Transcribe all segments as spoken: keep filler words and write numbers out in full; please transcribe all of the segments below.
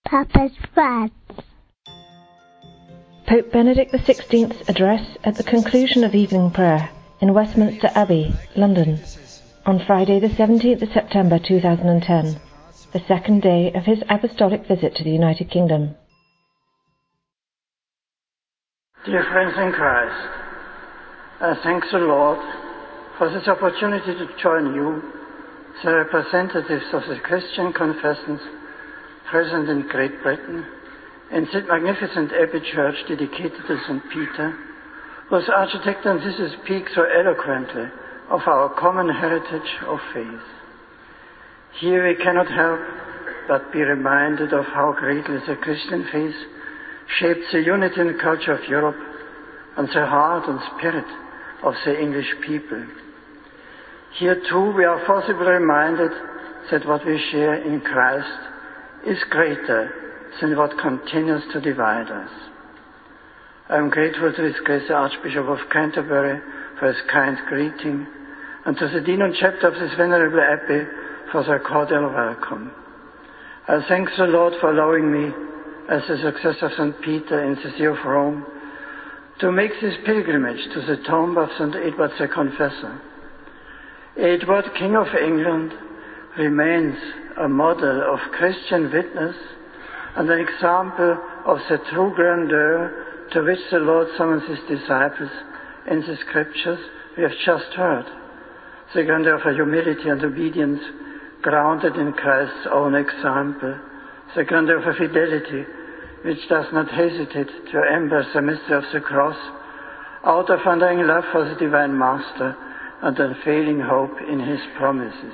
Papa's Fad. Pope Benedict the sixteenth's address at the conclusion of evening prayer in Westminster Abbey, London, on Friday the seventeenth of September two thousand ten, the second day of his apostolic visit to the United Kingdom. Dear friends in Christ, I thank the Lord for this opportunity to join you, the representatives of the Christian confessions present in Great Britain, in that magnificent Abbey Church dedicated to Saint Peter, whose architect and this speaks so eloquently of our common heritage of faith. Here we cannot help but be reminded of how greatly the Christian faith shaped the unity and culture of Europe and the heart and spirit of the English people. Here too we are forcibly reminded that what we share in Christ is greater than what continues to divide us. I am grateful to His Grace the Archbishop of Canterbury for his kind greeting, and to the Dean and Chapter of this venerable Abbey for their cordial welcome. I thank the Lord for allowing me, as the successor of Saint Peter in the See of Rome, to make this pilgrimage to the tomb of Saint Edward the Confessor. Edward, King of England, remains a model of Christian witness and an example of the true grandeur to which the Lord summons His disciples in the Scriptures we have just heard. The grandeur of humility and obedience grounded in Christ's own example. The grandeur of a fidelity which does not hesitate to embrace the mystery of the cross out of undying love for the Divine Master and unfailing hope in His promises.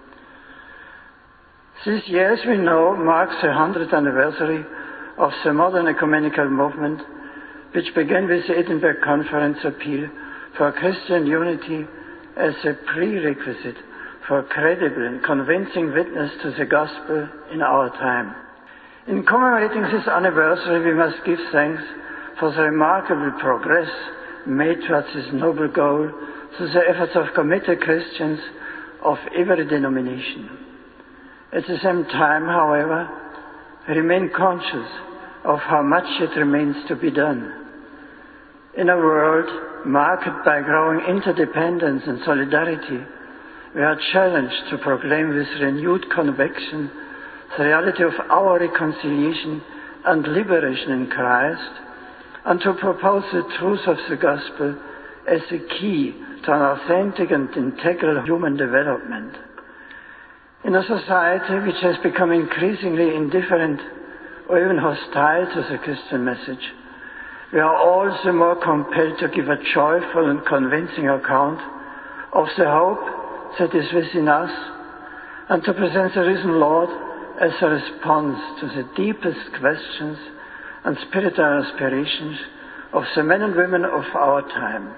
This year, as we know, marks the hundredth anniversary of the modern ecumenical movement, which began with the Edinburgh Conference appeal for Christian unity as a prerequisite for credible and convincing witness to the gospel in our time. In commemorating this anniversary, we must give thanks for the remarkable progress made towards this noble goal through the efforts of committed Christians of every denomination. At the same time, however, we remain conscious of how much yet remains to be done. In a world marked by growing interdependence and solidarity, we are challenged to proclaim with renewed conviction the reality of our reconciliation and liberation in Christ, and to propose the truth of the gospel as the key to an authentic and integral human development. In a society which has become increasingly indifferent or even hostile to the Christian message, we are all the more compelled to give a joyful and convincing account of the hope that is within us, and to present the risen Lord as a response to the deepest questions and spiritual aspirations of the men and women of our time.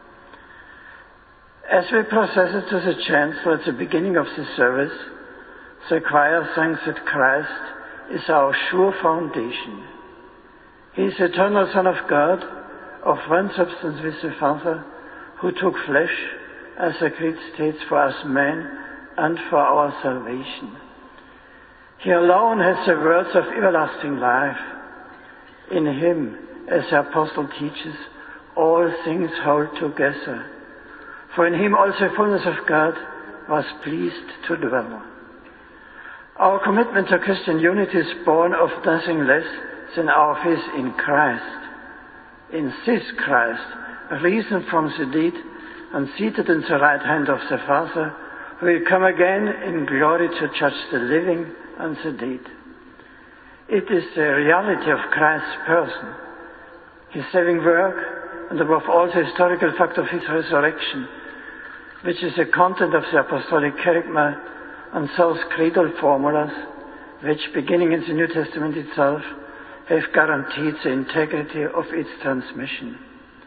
As we proceeded to the chancel at the beginning of the service, the choir sang that Christ is our sure foundation. He is the eternal Son of God, of one substance with the Father, who took flesh, as the Creed states, for us men and for our salvation. He alone has the words of everlasting life. In Him, as the Apostle teaches, all things hold together. For in Him also the fullness of God was pleased to dwell. Our commitment to Christian unity is born of nothing less than our faith in Christ. In this Christ, risen from the dead and seated in the right hand of the Father, who will come again in glory to judge the living and the dead. It is the reality of Christ's person, His saving work, and above all the historical fact of His resurrection, which is the content of the apostolic kerygma and those creedal formulas which, beginning in the New Testament itself, have guaranteed the integrity of its transmission.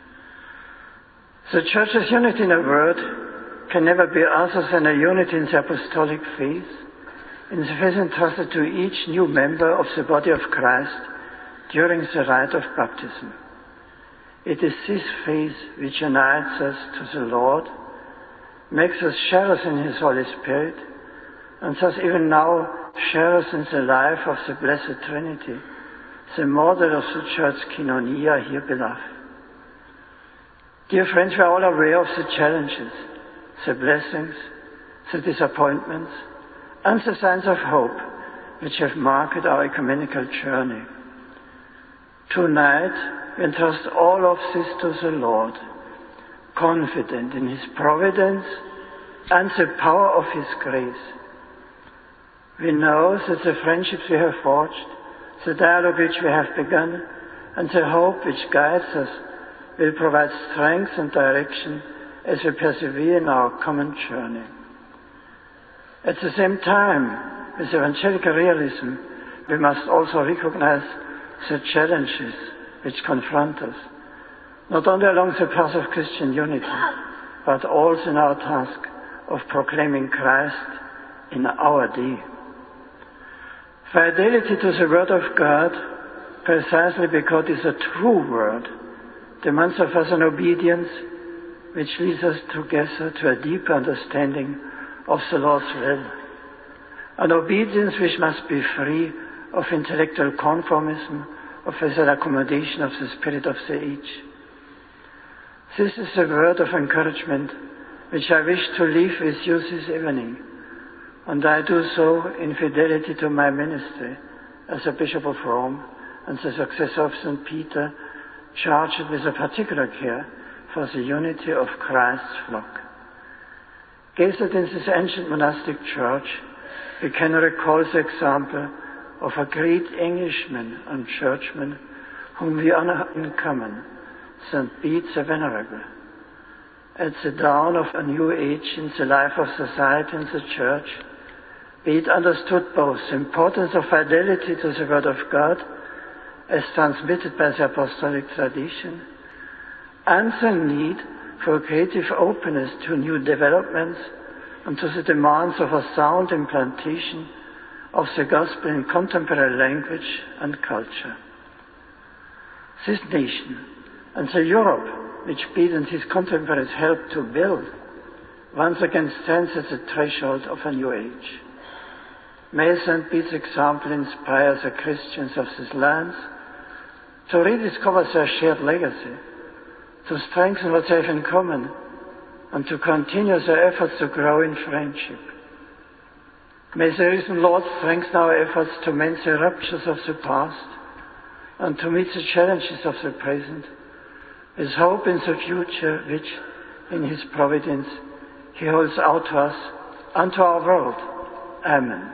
The Church's unity, in a word, can never be other than a unity in the apostolic faith, in the faith entrusted to each new member of the body of Christ during the rite of baptism. It is this faith which unites us to the Lord, makes us sharers in His Holy Spirit, and thus even now sharers in the life of the Blessed Trinity, the model of the Church Koinonia here beloved. Dear friends, we are all aware of the challenges, the blessings, the disappointments, and the signs of hope which have marked our ecumenical journey. Tonight, we entrust all of this to the Lord, confident in His providence and the power of His grace. We know that the friendships we have forged, the dialogue which we have begun, and the hope which guides us will provide strength and direction as we persevere in our common journey. At the same time, with evangelical realism, we must also recognize the challenges which confront us, not only along the path of Christian unity, but also in our task of proclaiming Christ in our day. Fidelity to the Word of God, precisely because it is a true Word, demands of us an obedience which leads us together to a deeper understanding of the Lord's will. An obedience which must be free of intellectual conformism, of an accommodation of the spirit of the age. This is a word of encouragement which I wish to leave with you this evening, and I do so in fidelity to my ministry as a Bishop of Rome and the successor of Saint Peter, charged with a particular care for the unity of Christ's flock. Gathered in this ancient monastic church, we can recall the example of a great Englishman and churchman whom we honor in common, Saint Bede the Venerable. At the dawn of a new age in the life of society and the church, Bede understood both the importance of fidelity to the Word of God, as transmitted by the apostolic tradition, and the need for creative openness to new developments and to the demands of a sound implantation of the gospel in contemporary language and culture. This nation and the Europe which Bede and his contemporaries helped to build once again stands at the threshold of a new age. May Saint Bede's example inspire the Christians of these lands to rediscover their shared legacy, to strengthen what they have in common, and to continue their efforts to grow in friendship. May the risen Lord strengthen our efforts to mend the ruptures of the past and to meet the challenges of the present with hope in the future which, in His providence, He holds out to us and to our world. Amen.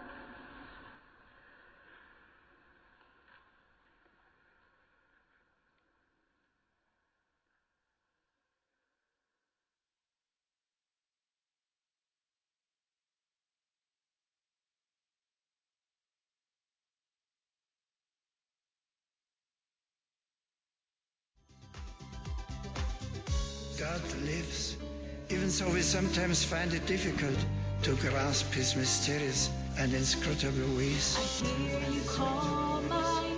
God lives, even though we sometimes find it difficult to grasp His mysterious and inscrutable ways. I hear you call my